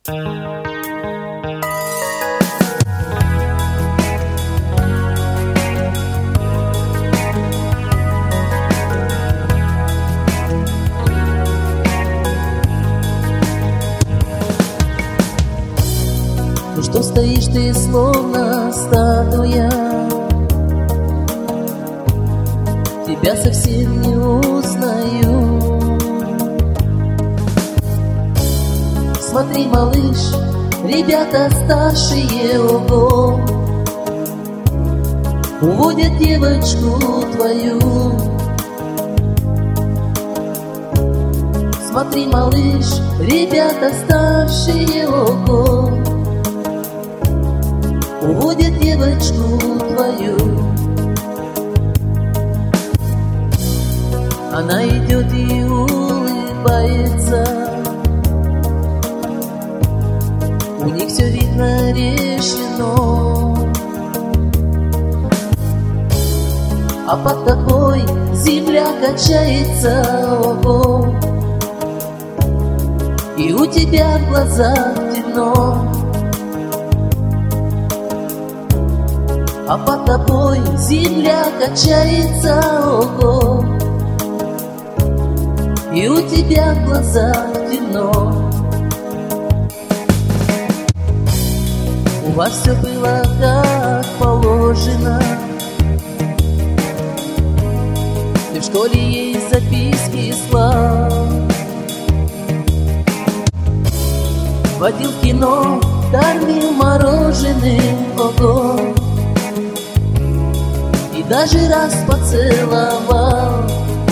Ну что стоишь ты, словно статуя? Тебя совсем не узнаю. Смотри, малыш, ребята старшие, ого, уводят девочку твою. Смотри, малыш, ребята старшие, ого, уводят девочку твою. Она идет и улыбается, у них все видно решено. А под тобой земля качается, ого, и у тебя в глазах темно. А под тобой земля качается, ого, и у тебя в глазах темно. У вас все было как положено. Ты в школе ей записки слал, водил в кино, кормил мороженым, ого, и даже раз поцеловал.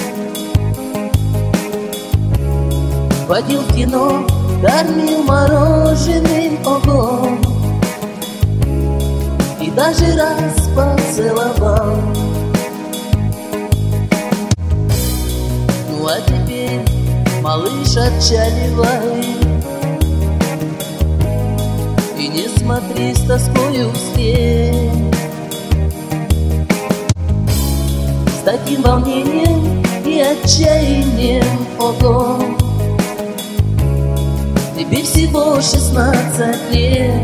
Водил в кино, кормил мороженым, ого, и даже раз поцеловал. Ну а теперь, малыш, отчаливай, и не смотри с тоскою вслед. С таким волнением и отчаянием, ого, тебе всего 16 лет.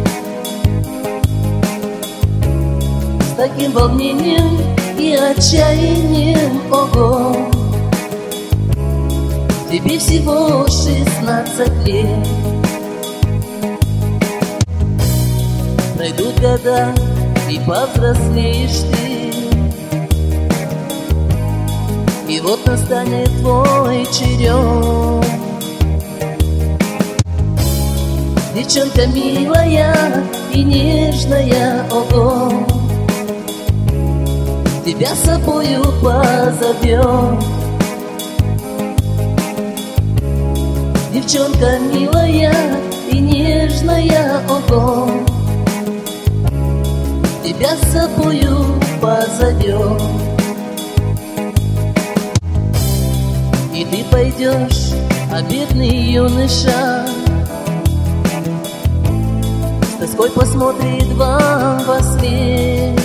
С таким волнением и отчаянием, ого, тебе всего 16 лет. Пройдут года, и повзрослеешь ты, и вот настанет твой черед. Девчонка милая и нежная, ого, тебя с собою позовет. Девчонка милая и нежная, ого, тебя с собою позовет. И ты пойдешь, а бедный юноша с тоской посмотрит вам во след.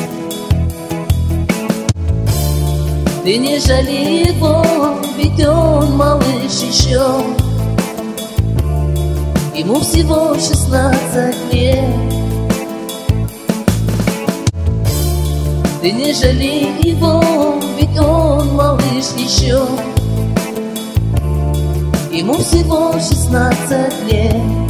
Ты не жалей его, ведь он малыш еще, ему всего 16 лет. Ты не жалей его, ведь он малыш еще, ему всего 16 лет.